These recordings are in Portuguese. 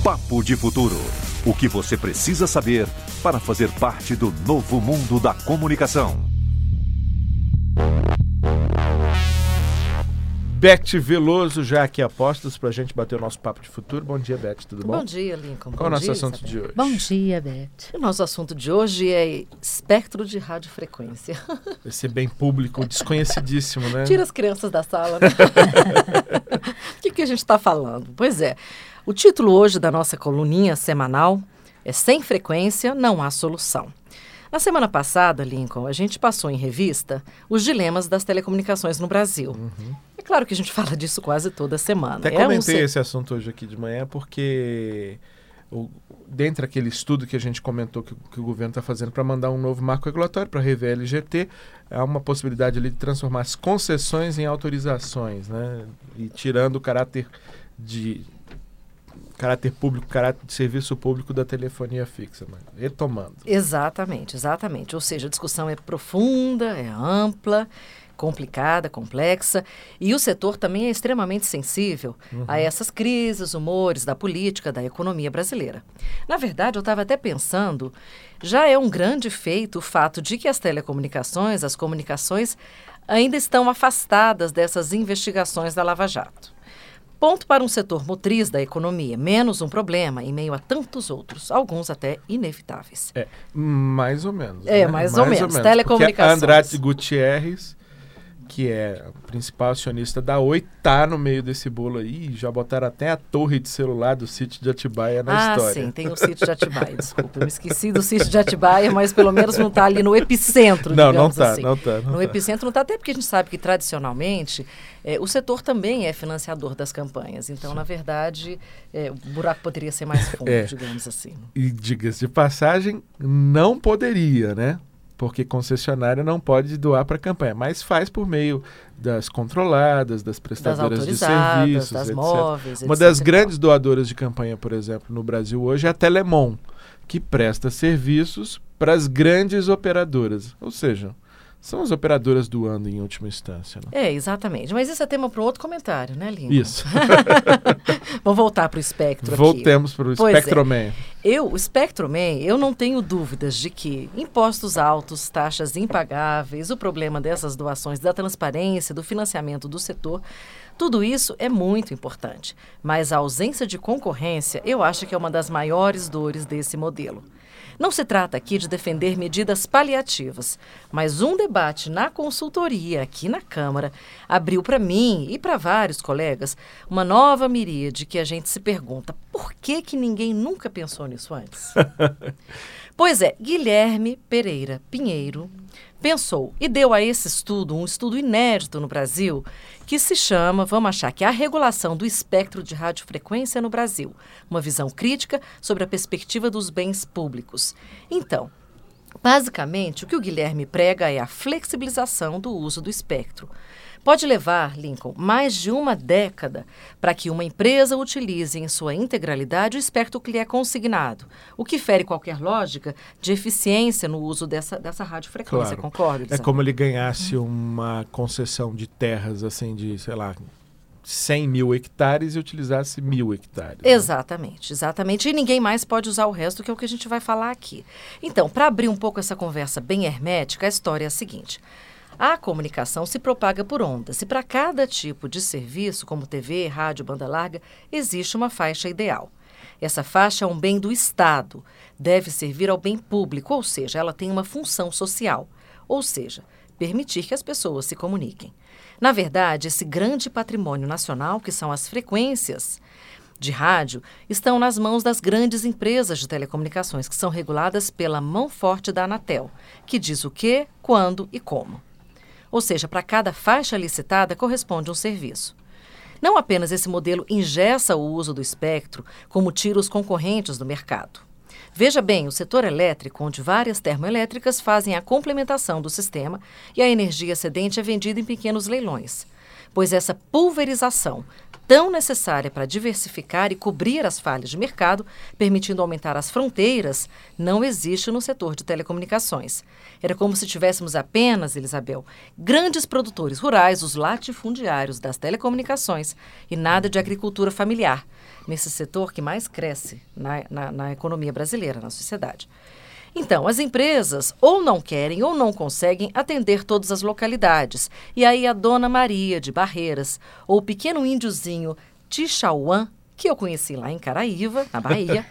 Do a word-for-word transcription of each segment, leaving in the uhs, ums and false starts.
Papo de Futuro. O que você precisa saber para fazer parte do novo mundo da comunicação. Beth Veloso, já aqui a postos para a gente bater o nosso Papo de Futuro. Bom dia, Beth, tudo bom? Bom dia, Lincoln. Qual é o nosso dia, assunto Isabel. de hoje? Bom dia, Beth. O nosso assunto de hoje é espectro de radiofrequência. Vai ser bem público, desconhecidíssimo, né? Tira as crianças da sala, né? O que, que a gente está falando? Pois é, o título hoje da nossa coluninha semanal é Sem Frequência Não Há Solução. Na semana passada, Lincoln, a gente passou em revista os dilemas das telecomunicações no Brasil. Uhum. É claro que a gente fala disso quase toda semana. Até é comentei um... esse assunto hoje aqui de manhã porque, o, dentro daquele estudo que a gente comentou que, que o governo está fazendo para mandar um novo marco regulatório para rever a L G T, há uma possibilidade ali de transformar as concessões em autorizações, né? E tirando o caráter de... caráter público, caráter de serviço público da telefonia fixa, mas retomando. Exatamente, exatamente. Ou seja, a discussão é profunda, é ampla, complicada, complexa, e o setor também é extremamente sensível uhum. a essas crises, humores da política, da economia brasileira. Na verdade, eu estava até pensando, já é um grande feito o fato de que as telecomunicações, as comunicações, ainda estão afastadas dessas investigações da Lava Jato. Ponto para um setor motriz da economia, menos um problema em meio a tantos outros, alguns até inevitáveis. É, mais ou menos. É, né? mais, mais ou menos. Ou menos. Telecomunicações. Porque a Andrade Gutierrez, que é o principal acionista da Oi, está no meio desse bolo aí. Já botaram até a torre de celular do sítio de Atibaia na ah, história. Ah, sim, tem o sítio de Atibaia. Desculpa, eu me esqueci do sítio de Atibaia, mas pelo menos não está ali no epicentro, não, digamos não tá, assim. Não está, não No tá. epicentro não está, até porque a gente sabe que tradicionalmente é, o setor também é financiador das campanhas. Então, sim. na verdade, é, o buraco poderia ser mais fundo, é. digamos assim. E, diga-se de passagem, não poderia, né? Porque concessionária não pode doar para campanha, mas faz por meio das controladas, das prestadoras de serviços, das etcétera. móveis, Uma das grandes doadoras de campanha, por exemplo, no Brasil hoje é a Telemon, que presta serviços para as grandes operadoras, ou seja, são as operadoras doando em última instância. Né? É, exatamente. Mas isso é tema para um outro comentário, né, Lincoln? Isso. Vamos voltar para o espectro Voltemos para o Spectroman. É. Eu, o Spectroman, eu não tenho dúvidas de que impostos altos, taxas impagáveis, o problema dessas doações, da transparência, do financiamento do setor, tudo isso é muito importante. Mas a ausência de concorrência, eu acho que é uma das maiores dores desse modelo. Não se trata aqui de defender medidas paliativas, mas um debate na consultoria aqui na Câmara abriu para mim e para vários colegas uma nova miríade que a gente se pergunta, por que que ninguém nunca pensou nisso antes? Pois é, Guilherme Pereira Pinheiro pensou e deu a esse estudo, um estudo inédito no Brasil, que se chama, vamos achar que é a regulação do espectro de radiofrequência no Brasil, uma visão crítica sobre a perspectiva dos bens públicos. Então, basicamente, o que o Guilherme prega é a flexibilização do uso do espectro. Pode levar, Lincoln, mais de uma década para que uma empresa utilize em sua integralidade o espectro que lhe é consignado, o que fere qualquer lógica de eficiência no uso dessa, dessa radiofrequência, claro. concorda? É como ele ganhasse uhum. uma concessão de terras, assim, de, sei lá, cem mil hectares e utilizasse mil hectares. Exatamente, né? exatamente. E ninguém mais pode usar o resto, que é o que a gente vai falar aqui. Então, para abrir um pouco essa conversa bem hermética, a história é a seguinte. A comunicação se propaga por ondas e para cada tipo de serviço, como T V, rádio, banda larga, existe uma faixa ideal. Essa faixa é um bem do Estado, deve servir ao bem público, ou seja, ela tem uma função social, ou seja, permitir que as pessoas se comuniquem. Na verdade, esse grande patrimônio nacional, que são as frequências de rádio, estão nas mãos das grandes empresas de telecomunicações, que são reguladas pela mão forte da Anatel, que diz o que, quando e como. Ou seja, para cada faixa licitada corresponde um serviço. Não apenas esse modelo engessa o uso do espectro, como tira os concorrentes do mercado. Veja bem, o setor elétrico, onde várias termoelétricas fazem a complementação do sistema e a energia excedente é vendida em pequenos leilões, pois essa pulverização tão necessária para diversificar e cobrir as falhas de mercado, permitindo aumentar as fronteiras, não existe no setor de telecomunicações. Era como se tivéssemos apenas, Elisabel, grandes produtores rurais, os latifundiários das telecomunicações, e nada de agricultura familiar, nesse setor que mais cresce na, na, na economia brasileira, na sociedade. Então, as empresas ou não querem ou não conseguem atender todas as localidades. E aí a Dona Maria de Barreiras, ou o pequeno índiozinho Tixauã, que eu conheci lá em Caraíva, na Bahia,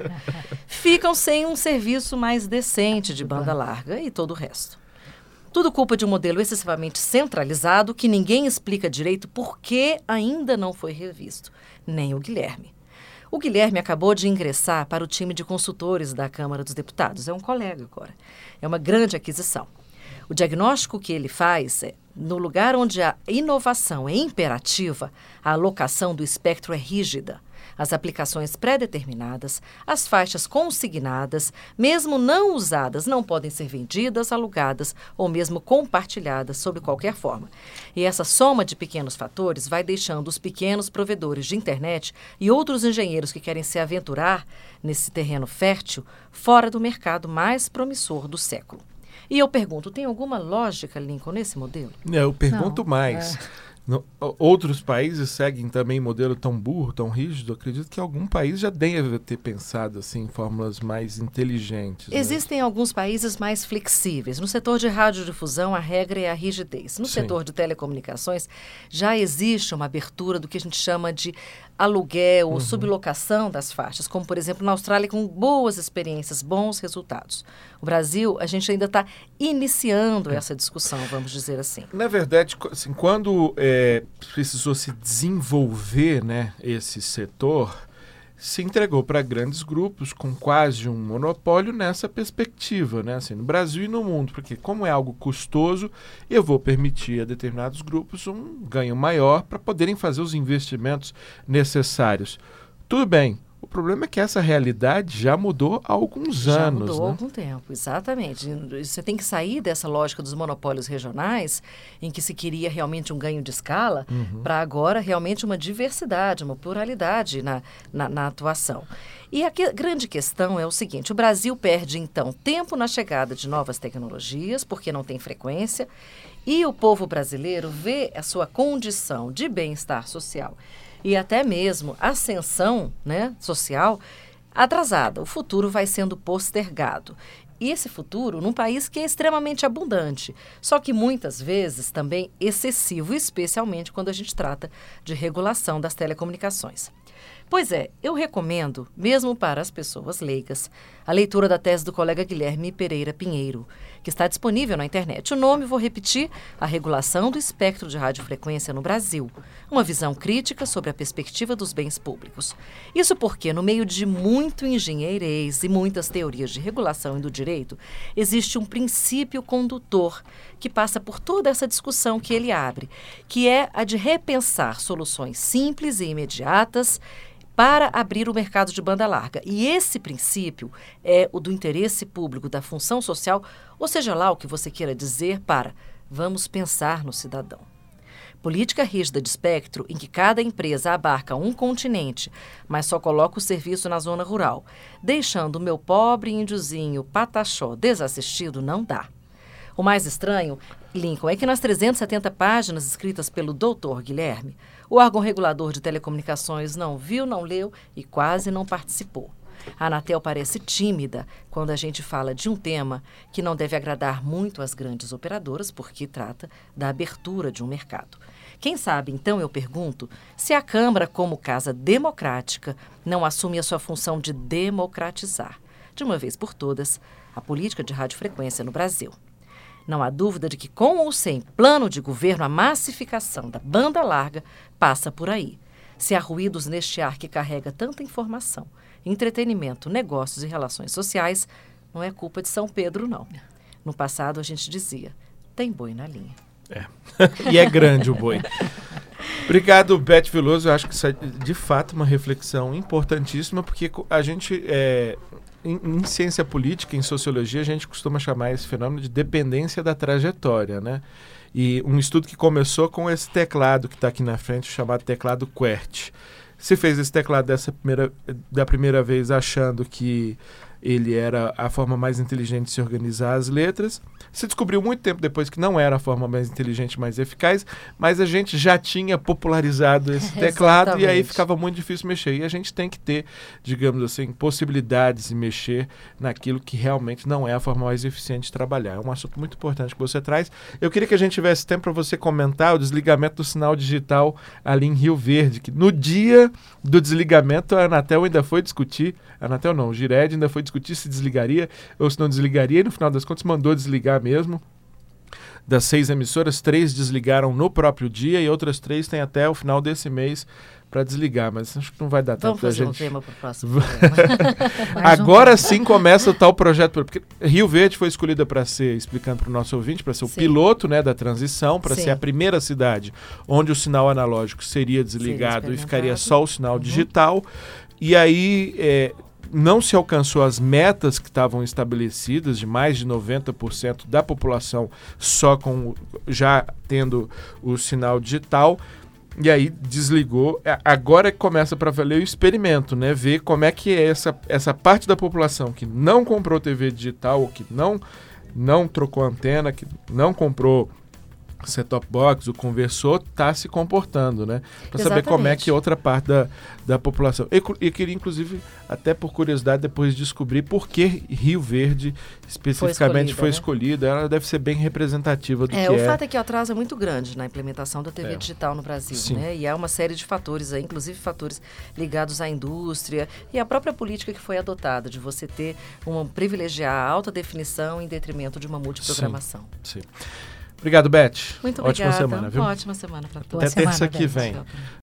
ficam sem um serviço mais decente de banda larga e todo o resto. Tudo culpa de um modelo excessivamente centralizado que ninguém explica direito por que ainda não foi revisto, nem o Guilherme. O Guilherme acabou de ingressar para o time de consultores da Câmara dos Deputados. É um colega agora. É uma grande aquisição. O diagnóstico que ele faz é, no lugar onde a inovação é imperativa, a alocação do espectro é rígida. As aplicações pré-determinadas, as faixas consignadas, mesmo não usadas, não podem ser vendidas, alugadas ou mesmo compartilhadas sob qualquer forma. E essa soma de pequenos fatores vai deixando os pequenos provedores de internet e outros engenheiros que querem se aventurar nesse terreno fértil fora do mercado mais promissor do século. E eu pergunto, tem alguma lógica, Lincoln, nesse modelo? Eu pergunto Não, mais. É... No, outros países seguem também modelo tão burro, tão rígido? Acredito que algum país já deve ter pensado assim, em fórmulas mais inteligentes. Existem né? alguns países mais flexíveis. No setor de radiodifusão, a regra é a rigidez. No Sim. setor de telecomunicações, já existe uma abertura do que a gente chama de aluguel ou uhum. sublocação das faixas, como, por exemplo, na Austrália, com boas experiências, bons resultados. O Brasil, a gente ainda está iniciando é. essa discussão, vamos dizer assim. Na verdade, assim, quando é, precisou se desenvolver, né, esse setor, se entregou para grandes grupos com quase um monopólio nessa perspectiva, né, assim, no Brasil e no mundo, porque como é algo custoso, eu vou permitir a determinados grupos um ganho maior para poderem fazer os investimentos necessários. Tudo bem. O problema é que essa realidade já mudou há alguns já anos. Já mudou né? há algum tempo, exatamente. Você tem que sair dessa lógica dos monopólios regionais, em que se queria realmente um ganho de escala, uhum. para agora realmente uma diversidade, uma pluralidade na, na, na atuação. E a que, grande questão é o seguinte, o Brasil perde, então, tempo na chegada de novas tecnologias, porque não tem frequência, e o povo brasileiro vê a sua condição de bem-estar social e até mesmo ascensão, né, social atrasada. O futuro vai sendo postergado. E esse futuro num país que é extremamente abundante, só que muitas vezes também excessivo, especialmente quando a gente trata de regulação das telecomunicações. Pois é, eu recomendo, mesmo para as pessoas leigas, a leitura da tese do colega Guilherme Pereira Pinheiro, que está disponível na internet. O nome, vou repetir, A Regulação do Espectro de Radiofrequência no Brasil, uma visão crítica sobre a perspectiva dos bens públicos. Isso porque, no meio de muito engenheirês e muitas teorias de regulação e do direito, existe um princípio condutor que passa por toda essa discussão que ele abre, que é a de repensar soluções simples e imediatas para abrir o mercado de banda larga. E esse princípio é o do interesse público, da função social, ou seja lá o que você queira dizer para vamos pensar no cidadão. Política rígida de espectro em que cada empresa abarca um continente, mas só coloca o serviço na zona rural, deixando o meu pobre índiozinho pataxó desassistido, não dá. O mais estranho, Lincoln, é que nas trezentas e setenta páginas escritas pelo doutor Guilherme, o órgão regulador de telecomunicações não viu, não leu e quase não participou. A Anatel parece tímida quando a gente fala de um tema que não deve agradar muito às grandes operadoras, porque trata da abertura de um mercado. Quem sabe, então, eu pergunto, se a Câmara, como casa democrática, não assume a sua função de democratizar, de uma vez por todas, a política de radiofrequência no Brasil. Não há dúvida de que, com ou sem plano de governo, a massificação da banda larga passa por aí. Se há ruídos neste ar que carrega tanta informação, entretenimento, negócios e relações sociais, não é culpa de São Pedro, não. No passado, a gente dizia, tem boi na linha. É. E é grande o boi. Obrigado, Beth Veloso. Eu acho que isso é, de fato, uma reflexão importantíssima, porque a gente... É... Em, em ciência política, em sociologia, a gente costuma chamar esse fenômeno de dependência da trajetória, né? E um estudo que começou com esse teclado que está aqui na frente, chamado teclado QWERTY. Se fez esse teclado dessa primeira, da primeira vez achando que ele era a forma mais inteligente de se organizar as letras. Se descobriu muito tempo depois que não era a forma mais inteligente, mais eficaz, mas a gente já tinha popularizado esse teclado e aí ficava muito difícil mexer. E a gente tem que ter, digamos assim, possibilidades de mexer naquilo que realmente não é a forma mais eficiente de trabalhar. É um assunto muito importante que você traz. Eu queria que a gente tivesse tempo para você comentar o desligamento do sinal digital ali em Rio Verde, que no dia do desligamento a Anatel ainda foi discutir, a Anatel não, o Gired ainda foi discutir se desligaria ou se não desligaria, e no final das contas mandou desligar mesmo. Das seis emissoras, três desligaram no próprio dia e outras três têm até o final desse mês para desligar, mas acho que não vai dar tempo da gente. Vamos fazer um tema para o próximo programa. Agora sim começa o tal projeto, porque Rio Verde foi escolhida para ser, explicando para o nosso ouvinte, para ser o sim. piloto, né, da transição, para ser a primeira cidade onde o sinal analógico seria desligado seria e ficaria só o sinal uhum. digital. E aí é, não se alcançou as metas que estavam estabelecidas de mais de noventa por cento da população só com já tendo o sinal digital. E aí desligou. Agora começa para valer o experimento, né? Ver como é que é essa, essa parte da população que não comprou T V digital, ou que não, não trocou antena, que não comprou set-top box, o conversor, está se comportando, né? Para saber como é que outra parte da, da população. E, e queria, inclusive, até por curiosidade, depois descobrir por que Rio Verde especificamente foi escolhida. Né? Ela deve ser bem representativa do é, que o é. O fato é que o atraso é muito grande na implementação da T V é. digital no Brasil, Sim. né? E há uma série de fatores aí, inclusive fatores ligados à indústria e à própria política que foi adotada de você ter uma privilegiar a alta definição em detrimento de uma multiprogramação. Sim. Sim. Obrigado, Beth. Muito Ótima obrigada. semana, viu? Ótima semana para todos. Até terça que vem.